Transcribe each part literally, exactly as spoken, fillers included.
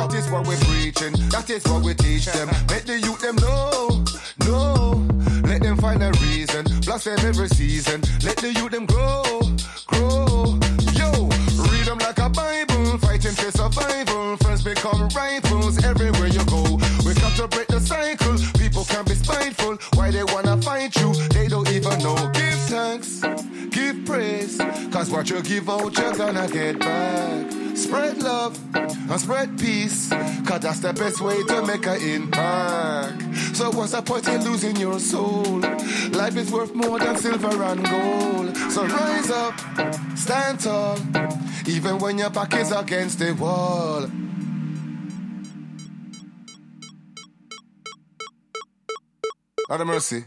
Practice what we're preaching, that is what we teach them. Make the youth them know, know. Let them find a reason, blossom every season. Let the youth them grow, grow. Yo, read them like a Bible, fighting for survival. Friends become rivals everywhere you go. Cause what you give out, you're gonna get back. Spread love and spread peace, cause that's the best way to make an impact. So what's the point in losing your soul? Life is worth more than silver and gold. So rise up, stand tall, even when your back is against the wall. Lord of mercy.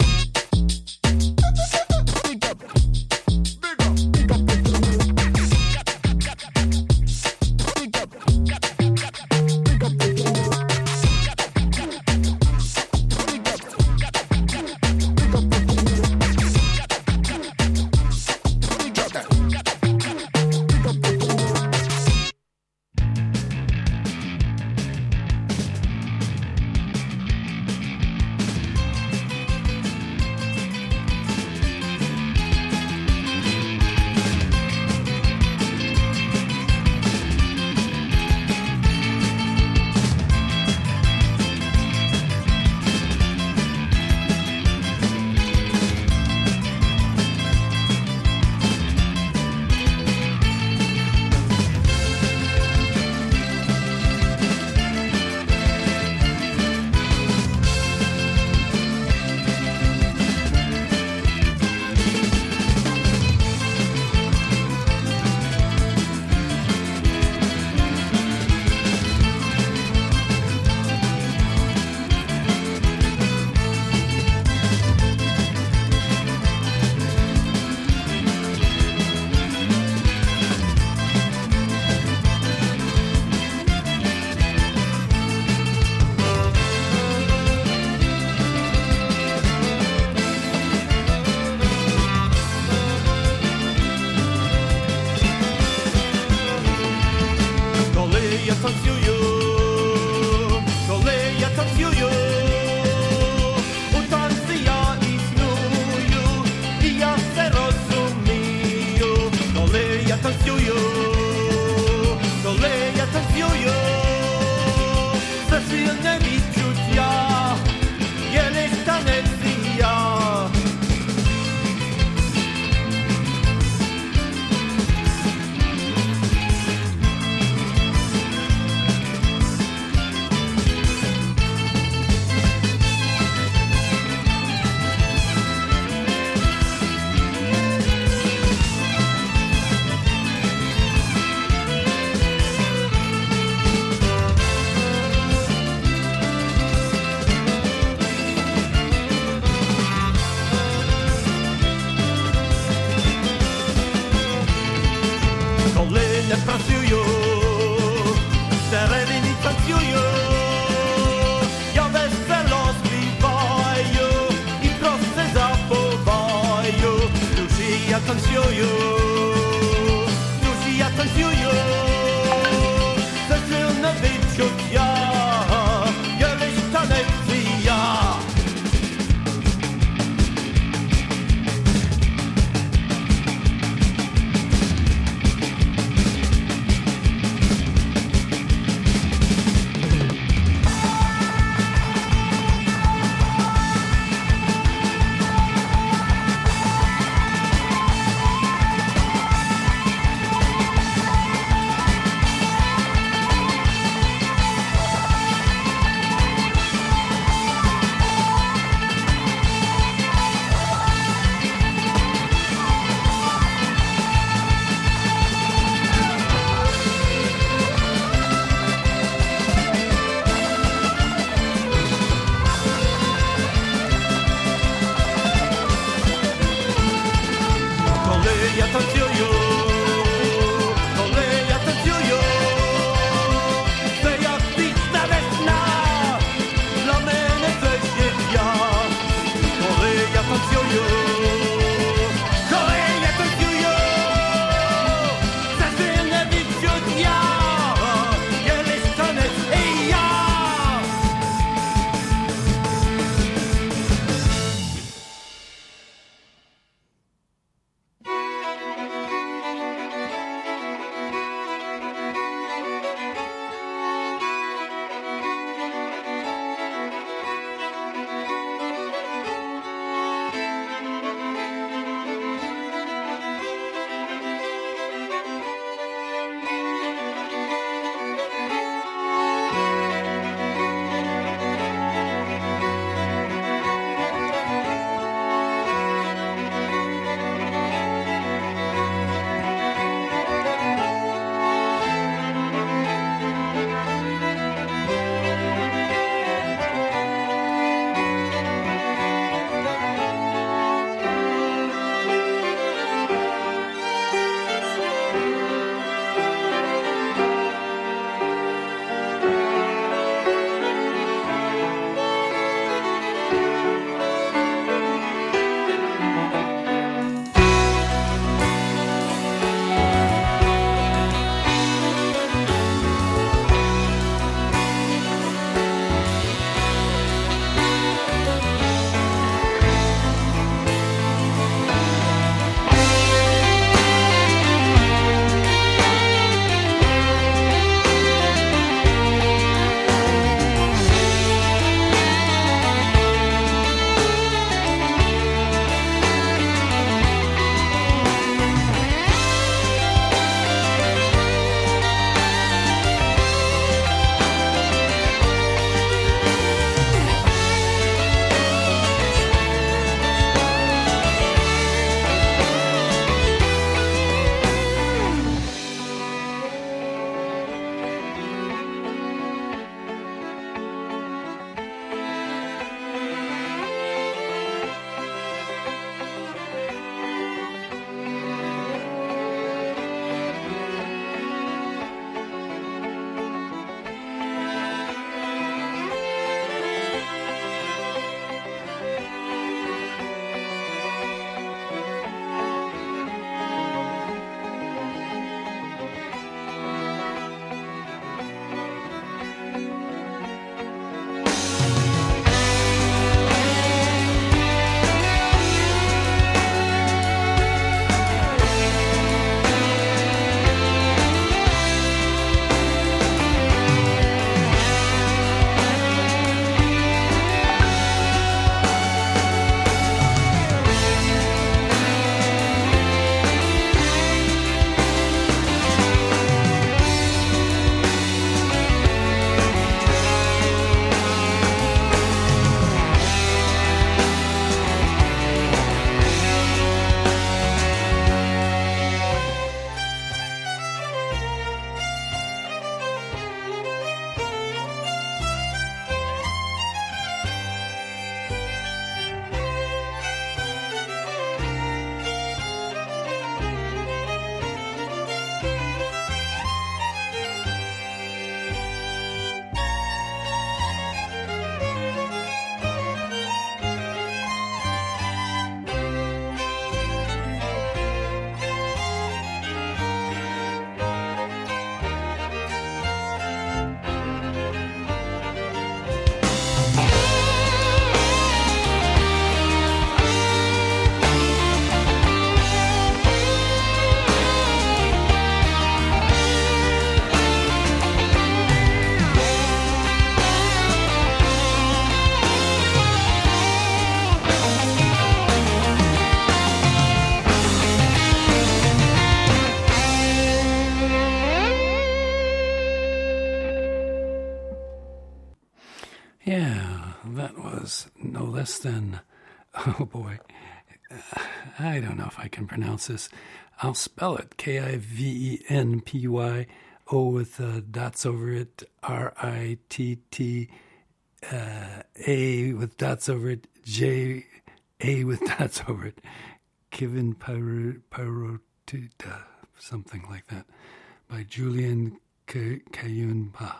Yeah, that was no less than, oh boy, I don't know if I can pronounce this. I'll spell it, K I V E N P Y, O with uh, dots over it, R I T T, uh, A with dots over it, J, A with dots over it, Kevin Parotida, something like that, by Julian Kayunba.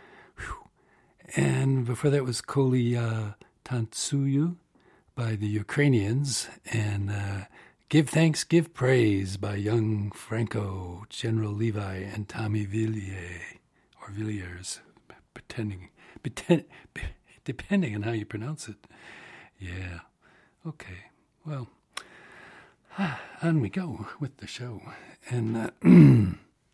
And before that was Koli uh, Tantsuyu by the Ukrainians, and uh, Give Thanks, Give Praise by Young Franco, General Levi, and Tommy Villiers, or Villiers, pretending, pretend, depending on how you pronounce it. Yeah, okay, well, on we go with the show. And uh,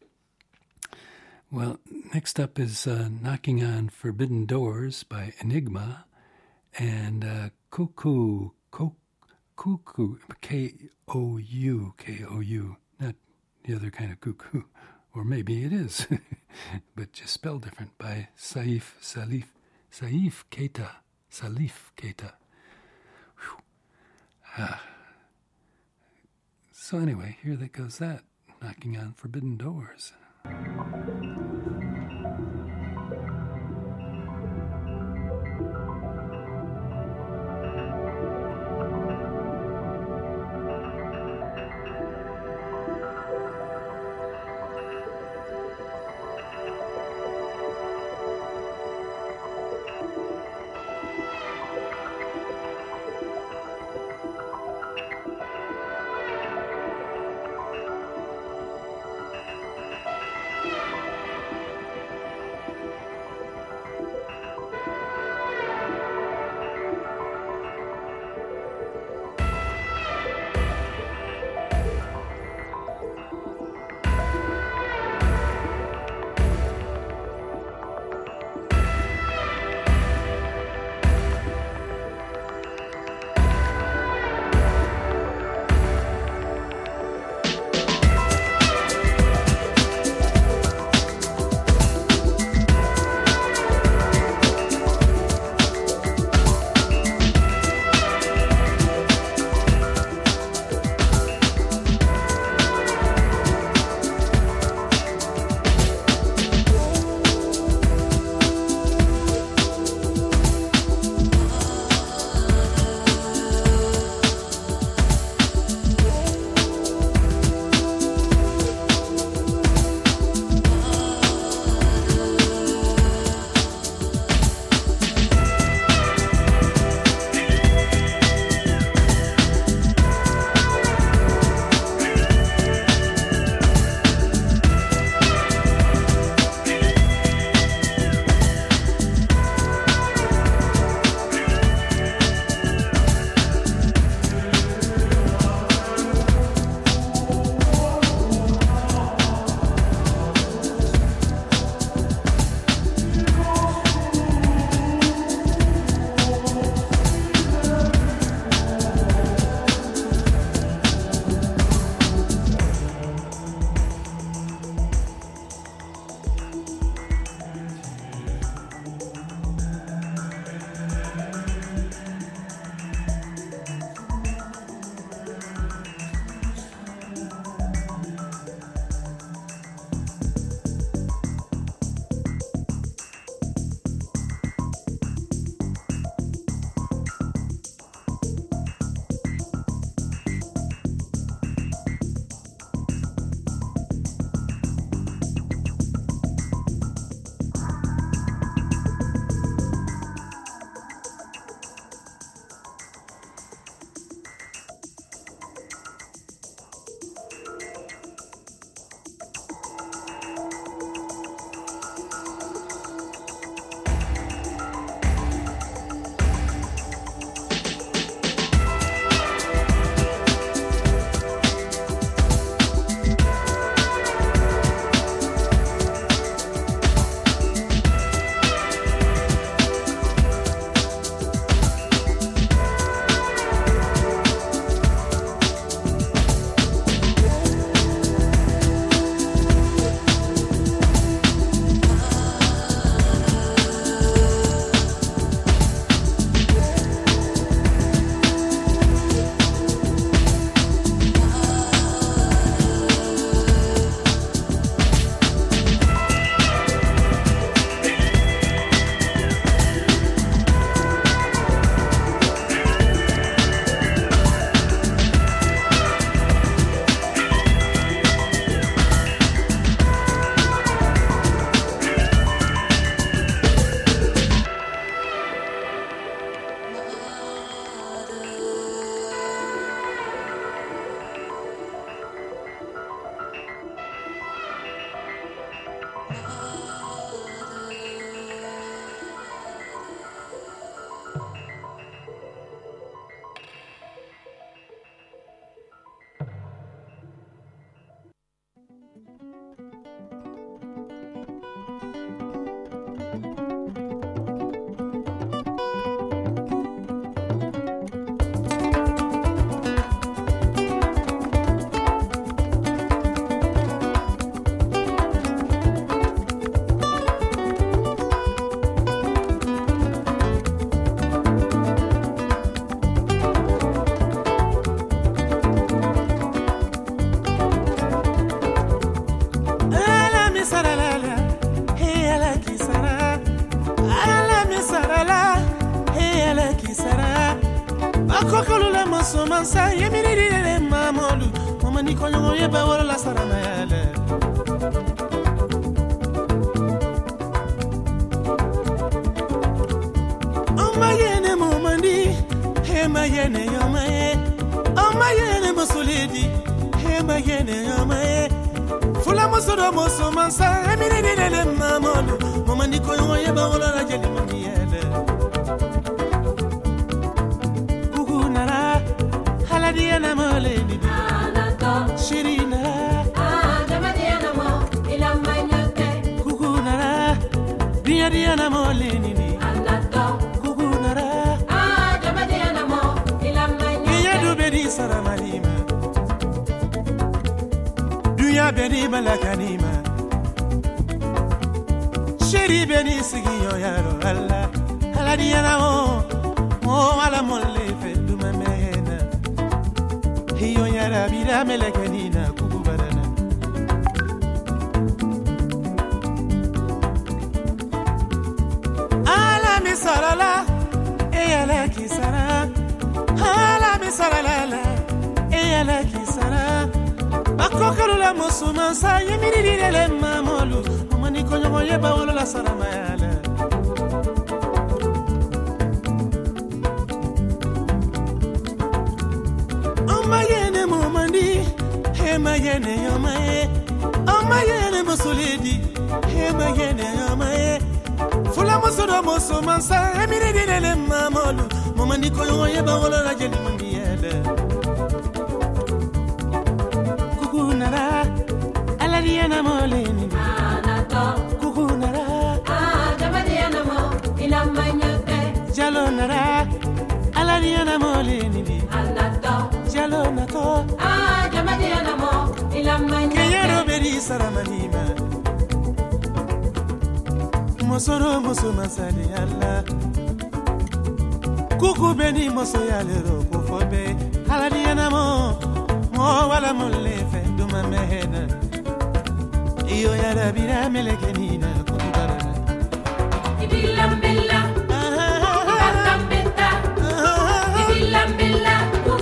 well, next up is uh, Knocking on Forbidden Doors by Enigma, and uh, Cuckoo, Cuckoo, K O U, K O U, not the other kind of cuckoo, or maybe it is, but just spelled different, by Saif, Salif, Saif Keita, Salif Keita. Ah. So anyway, here that goes that, Knocking on Forbidden Doors. Bakokolula mosomansa yemirire mamolu momani konyo ye bawolo la sarama yale Omayene momandi hemayene yomaye Omayene mosoledi hemayene yomaye Fula mosoro mosomansa yemirire mamolu momani konyo ye bawolo la jeli mami yale Diana Moleni Anato Shirina Adama Diana Mo Ilamanyate Kukunara Dia Diana Moleni Anato Kukunara Adama Diana Mo Ilamanyate Dia do bedi saramalima Duya bedi malakanima Shiri bedi sigiyo yaro Allah Ala Diana Mo Mo ala molle fedu mamena Hiyo yara bira melekanina kukubarana Ala misarala Eyala kisara Ala misarala Eyala kisara Bakokalula musumansa Yemirirele mamolu Omani konyo yeba wolo la sarama yala Omayene momandi hemayene yomaye Omayene mosoledi hemayene yomaye Fula mosodo mosomansa emiridele mamolu momandi koyo yeba wolo la jeli mangiyele Kukunara aladiana moleni Anato Kukunara Adama diana mo ilamanyate Jalonara aladiana moleni Anato Jalona to ah jamadiana mo ilamanya Kayero beri saramanima Mosoro musuma sali Allah Kuku beni moso yalero kufobe Aladiana mo mo wala mulle fenduma mehena Iyo ya rabira melekenina kubarana Ibilam billah Batam benta Ibilam billah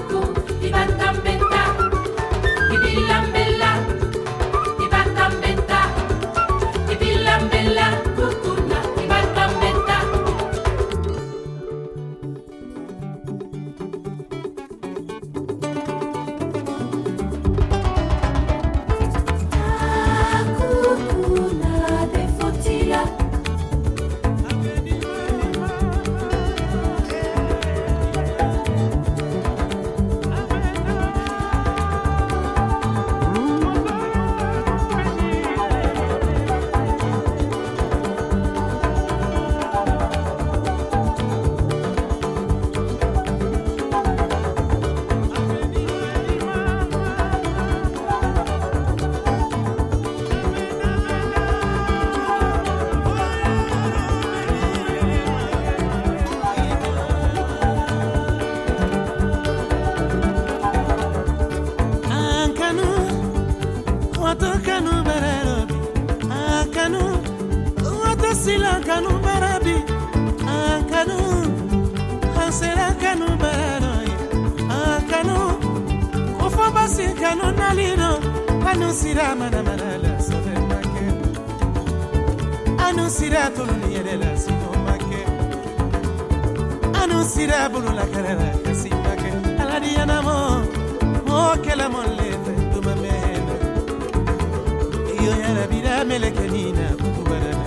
kanu barabi akanu hasera kanu baroi akanu ofa basi kanu naliro anu sira mana mana la sobe make anu sira tolu yele la sino make anu sira bulu la karara kasi make aladi anamo mo kala molle duma mena iyo ya rabira melekenina kubarana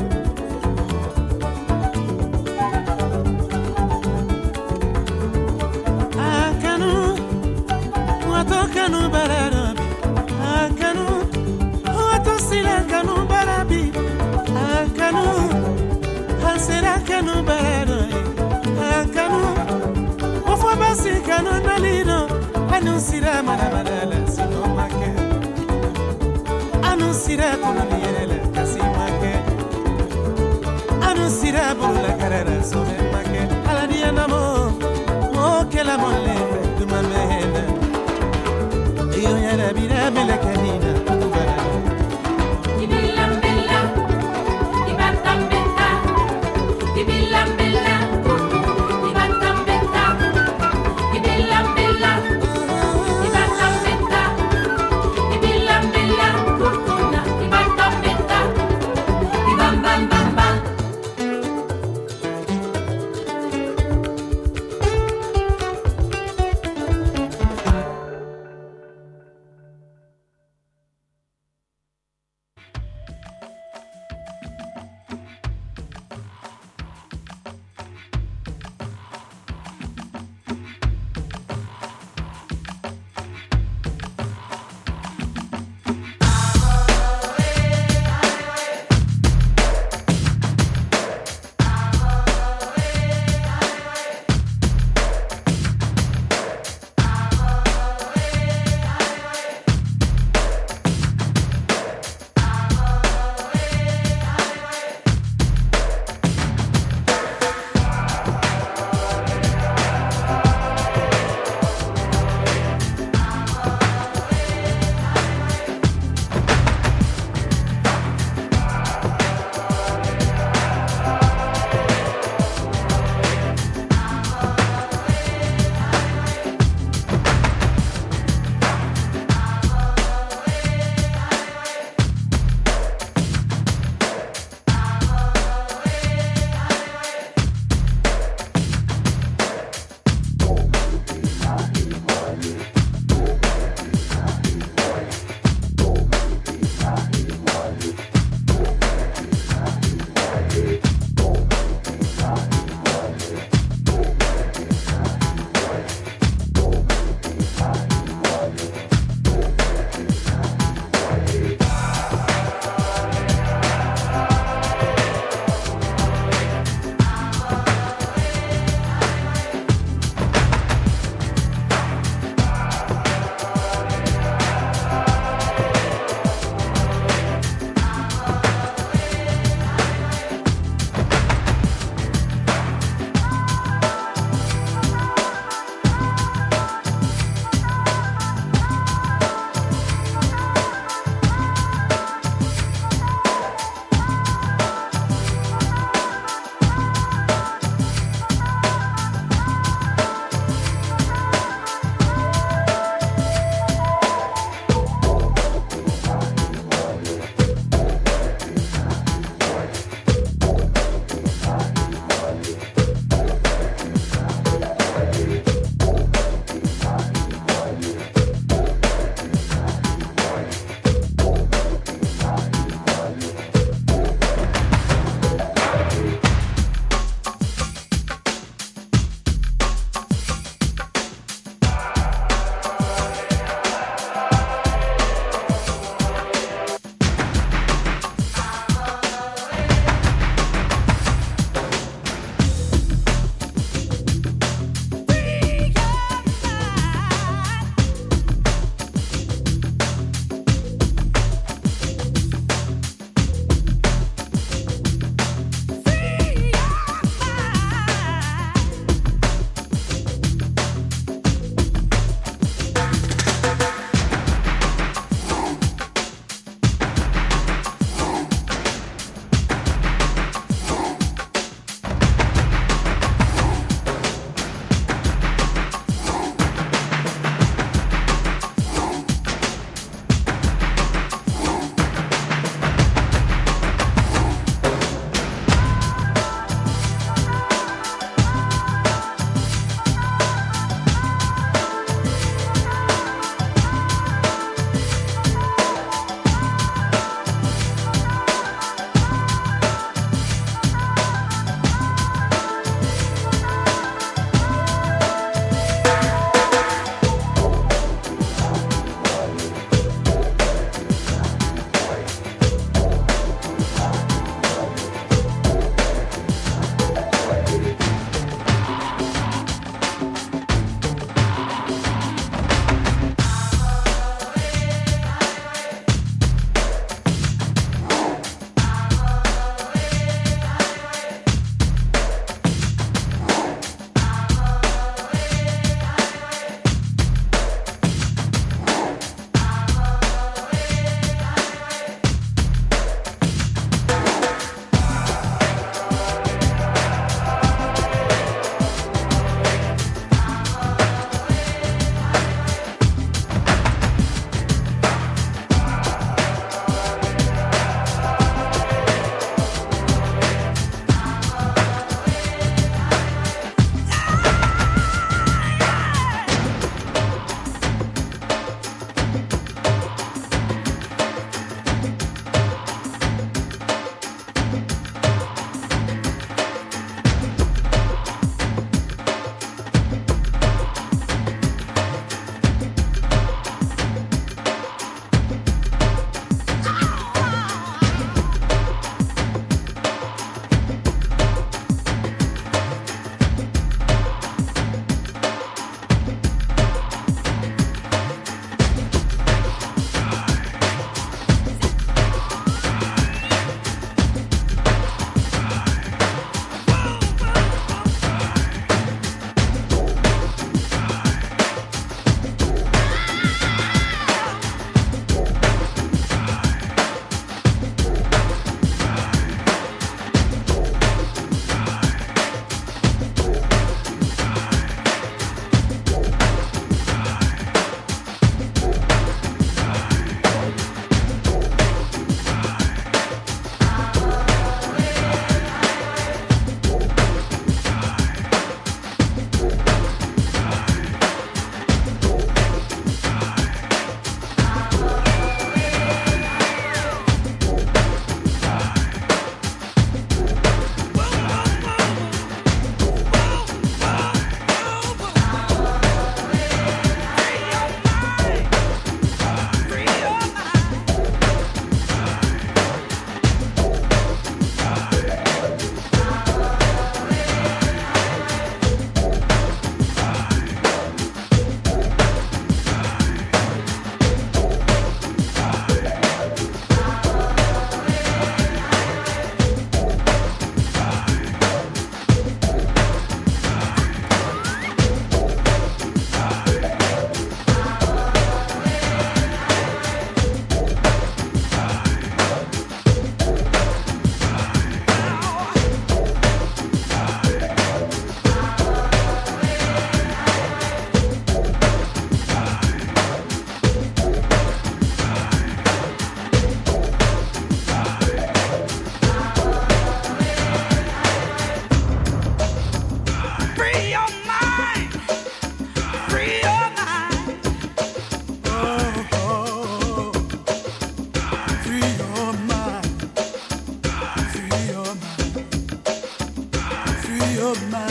kanu barabi akanu oto sila kanu barabi akanu hasera kanu barabi akanu ofo basi kanu nalino anu sira mana mana la sino make anu sira tunu yele kasi make anu sira bulu la karara sobe make ala dia namo mo kela molle duma mehena Yo ya rabira melekanina kubarana Ibilam billa Ibatam benta Ibilam billa Ibatam benta Ibilam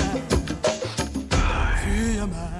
free your mind.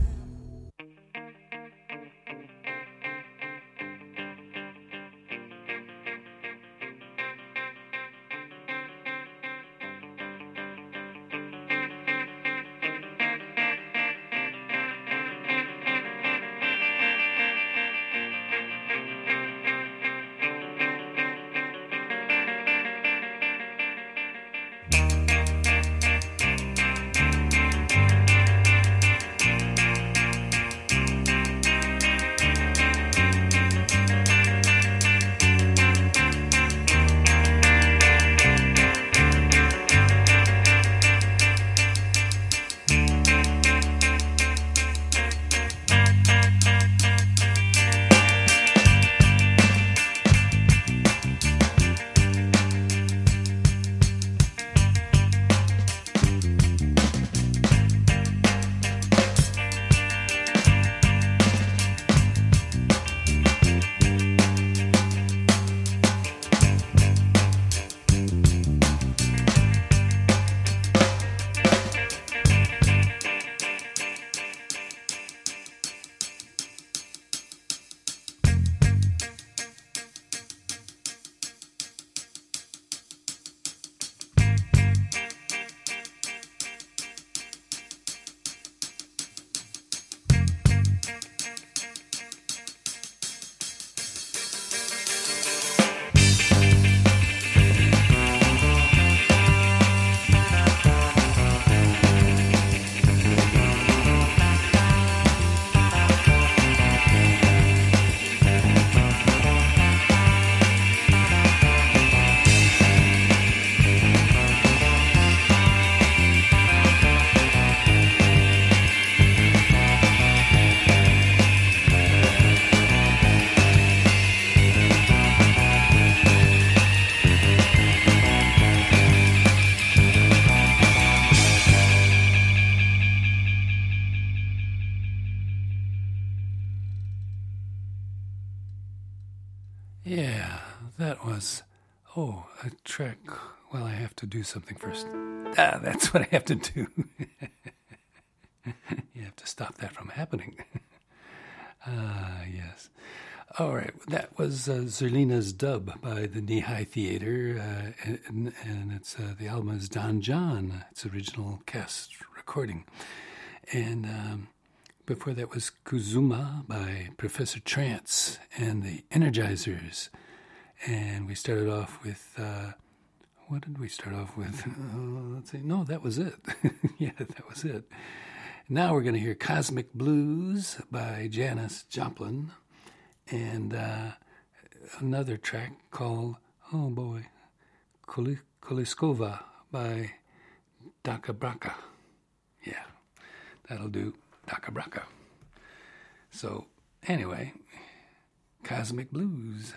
Yeah, that was, oh, a track. Well, I have to do something first. Ah, that's what I have to do. You have to stop that from happening. Ah, yes. All right, that was uh, Zerlina's Dub by the Knee-High Theater, uh, and, and it's uh, the album is Don John, its original cast recording. And um, before that was Kuzuma by Professor Trance and the Energizers. And we started off with, uh, what did we start off with? Uh, let's see, no, that was it. Yeah, that was it. Now we're going to hear Cosmic Blues by Janis Joplin. And uh, another track called, oh boy, Koliskova by Daka Braka. Yeah, that'll do, Daka Braka. So, anyway, Cosmic Blues.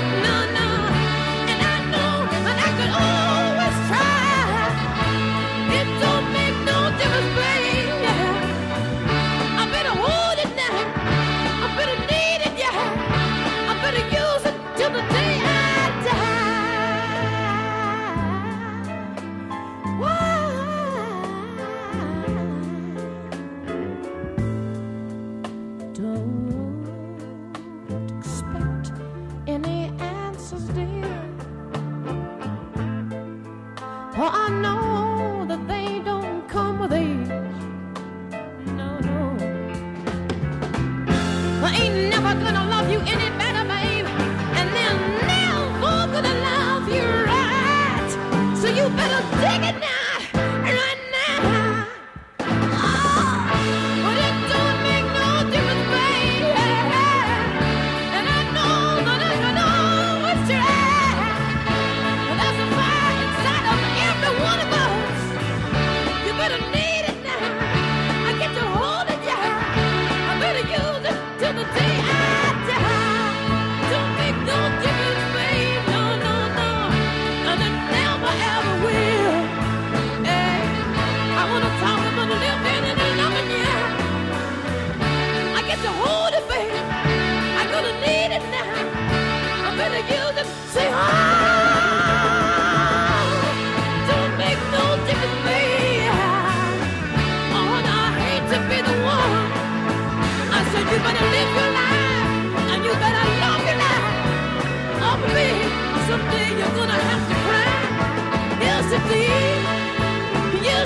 No, no, and I could always try.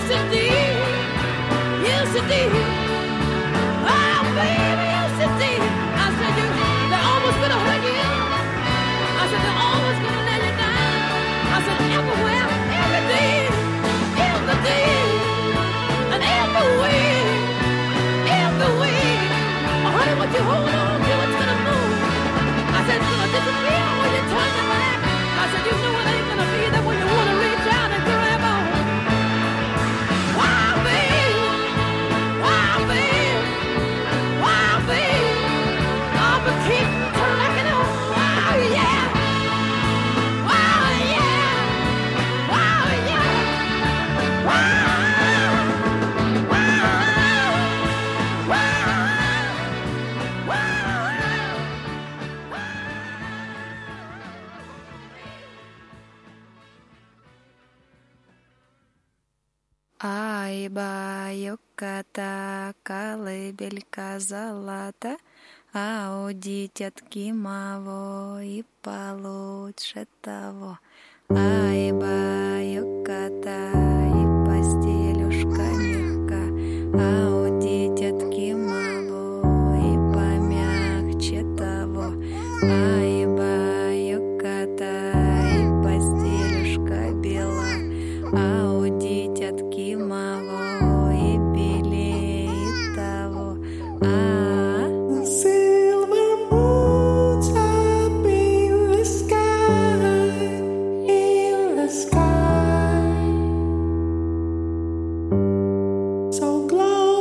yes indeed, yes indeed. Oh, baby, yes indeed. I said, you, they're always gonna hurt you. I said, they're always gonna let you down. I said, everywhere, every day, every day, and every week, every week. Oh, honey, what you hold on to, it's gonna move. I said, it's gonna disappear when you turn your back. I said, you know it ain't gonna be there when you wanna reach out and grab on. Wow, baby, wow, baby, wow, baby. Oh, but keep trucking on. Wow, yeah. Wow, yeah. Wow, yeah. Wow. Wow. Wow. Wow. Ай, баюката, колыбелька золота, а у дитятки маво и получше того. Ай, баюката, и постелюшка мягка, а у дитятки маво и помягче того. Ай, баюката, и постелюшка бела, а у дитятки маво и белее того. А The silver moons up in the sky, in the sky, so glowing.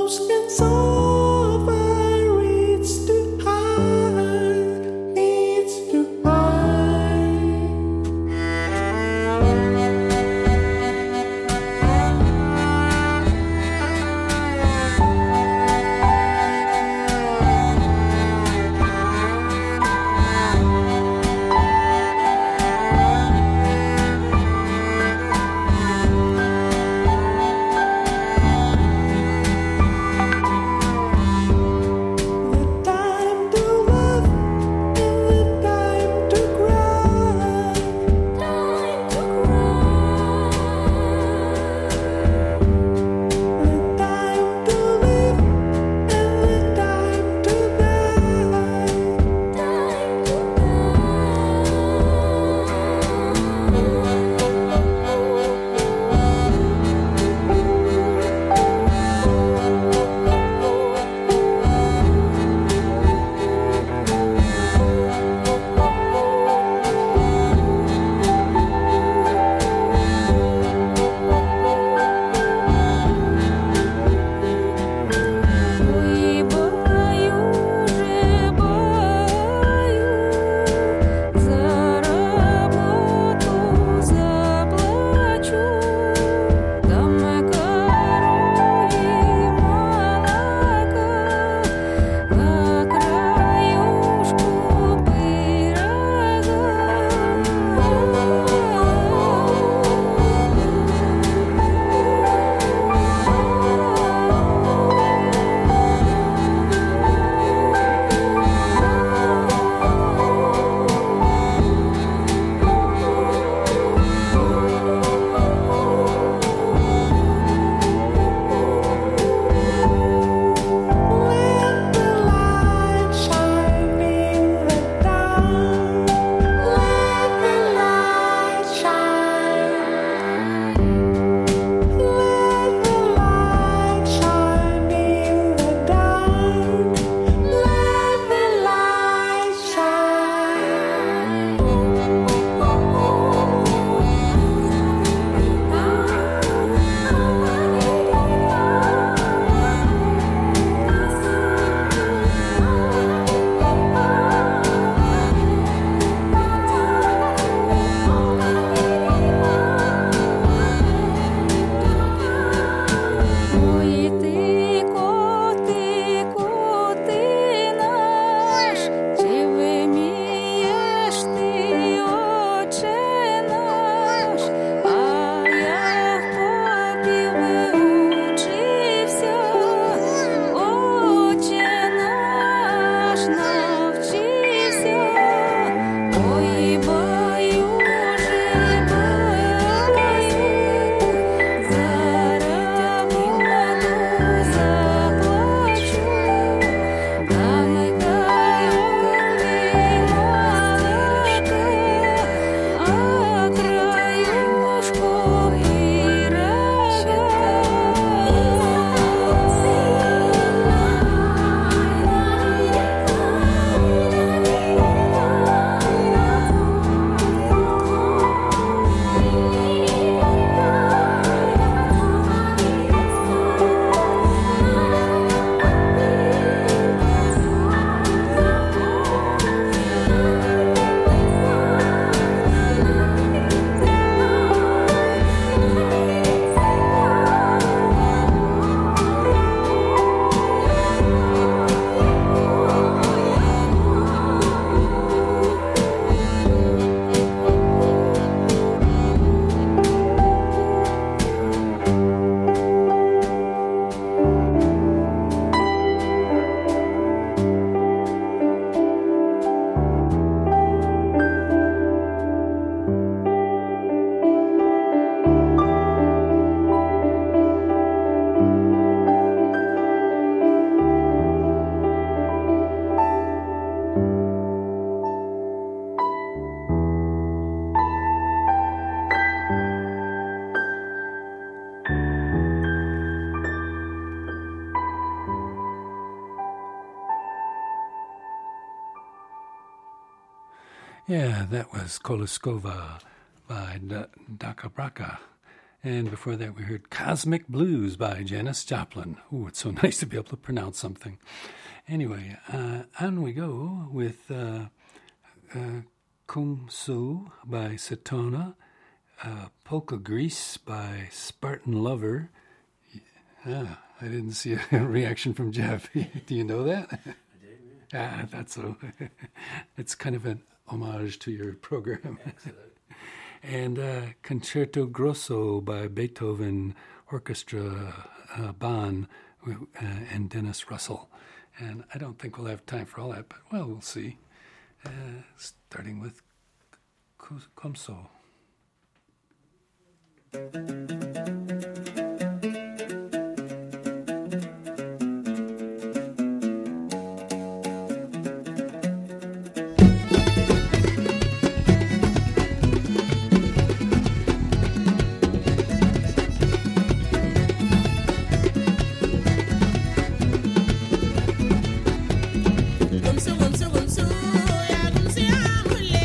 Yeah, that was Koloskova by D- Daka Braka. And before that, we heard Cosmic Blues by Janis Joplin. Ooh, it's so nice to be able to pronounce something. Anyway, uh, on we go with uh, uh, Kumso by Satona, uh, Polka Grease by Spartan Lover. Yeah, I didn't see a reaction from Jeff. Do you know that? I did, yeah. Ah, that's so. It's kind of an homage to your program. Excellent. And uh, Concerto Grosso by Beethoven Orchestra uh, Bonn uh, and Dennis Russell. And I don't think we'll have time for all that, but, well, we'll see. Uh, starting with Kumso.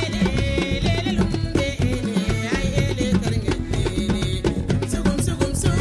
Gumsu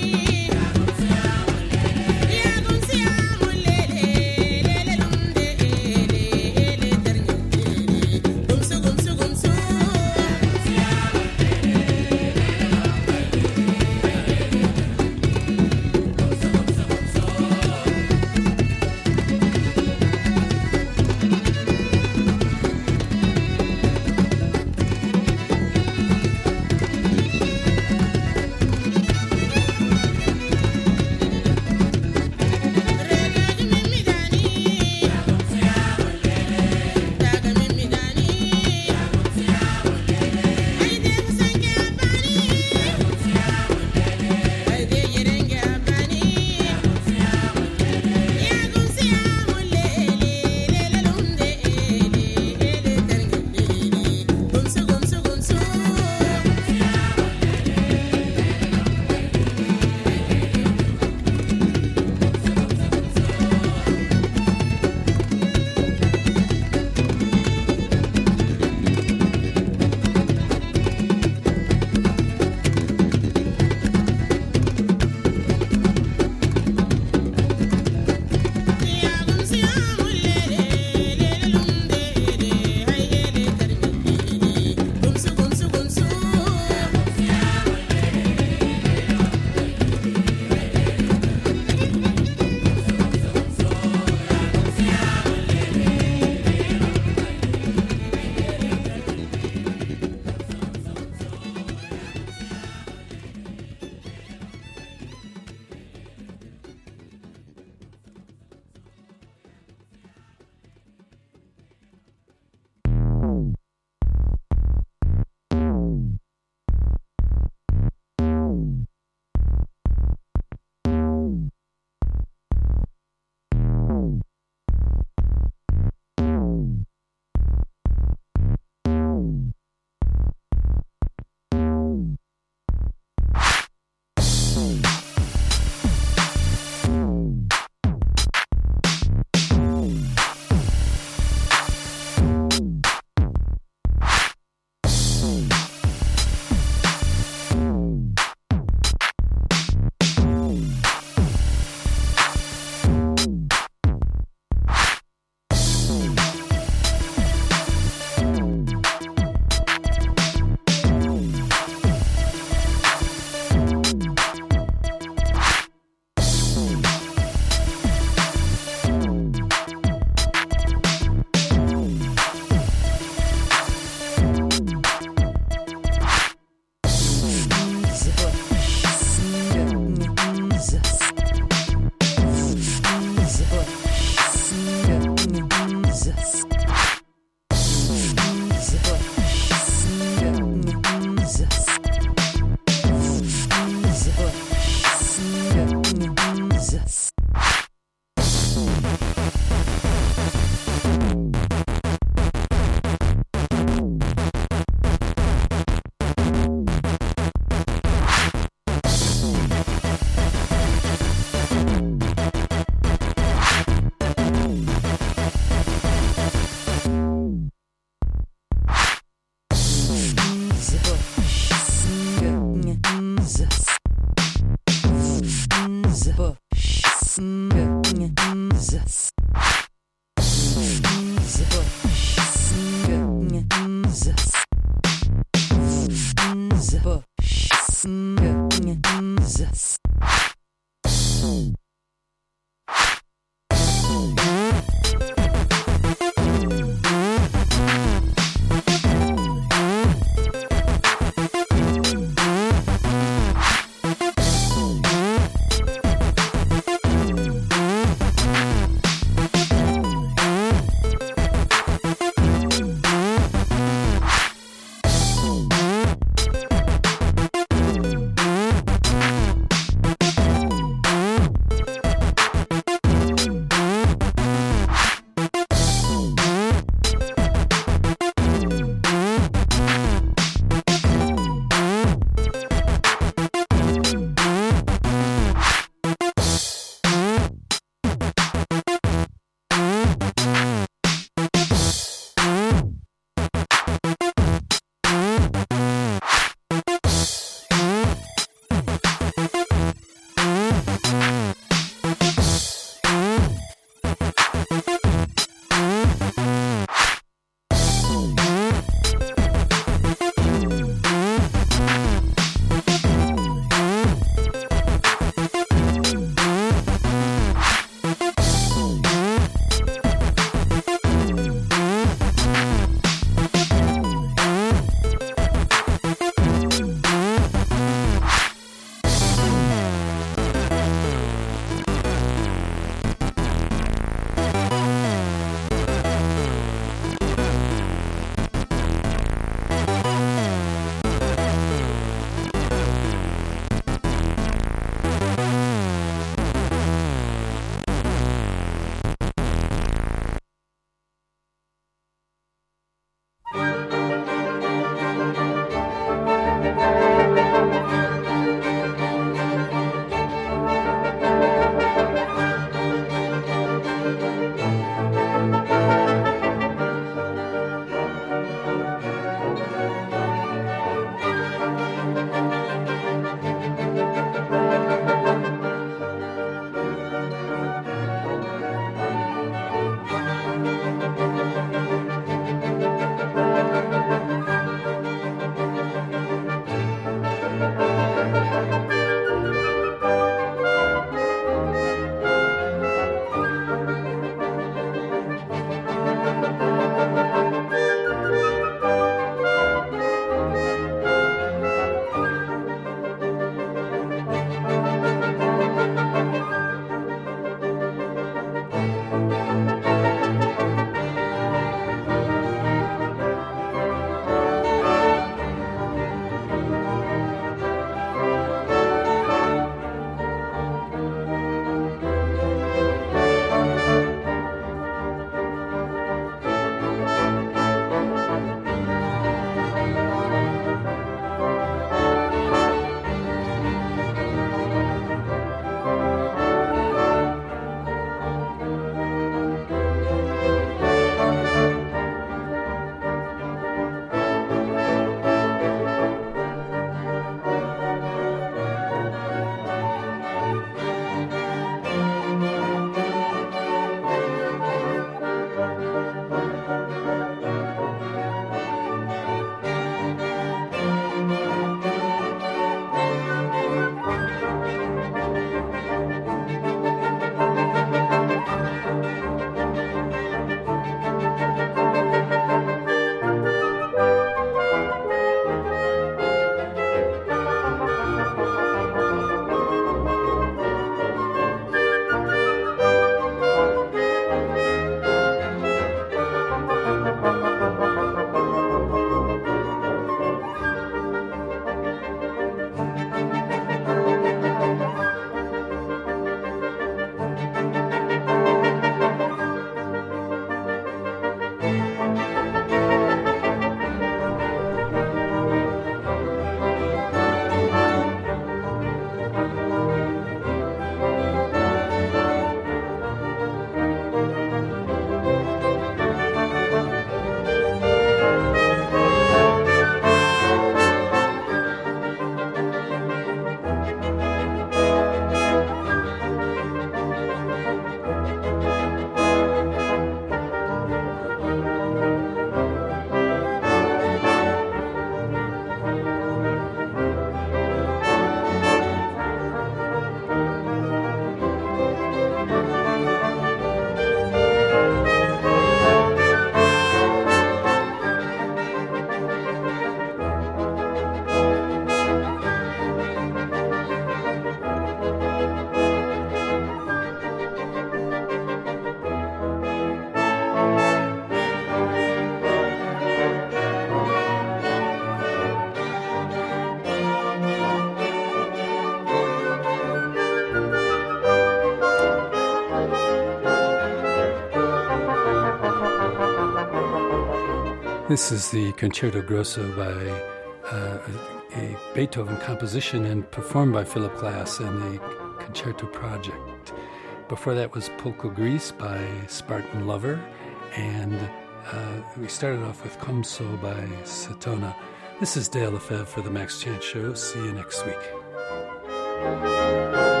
This is the Concerto Grosso by uh, a Beethoven composition and performed by Philip Glass and the Concerto Project. Before that was Polka Grease by Spartan Lover, and uh, we started off with Comme So by Satona. This is Dale Lefebvre for the Max Chance Show. See you next week.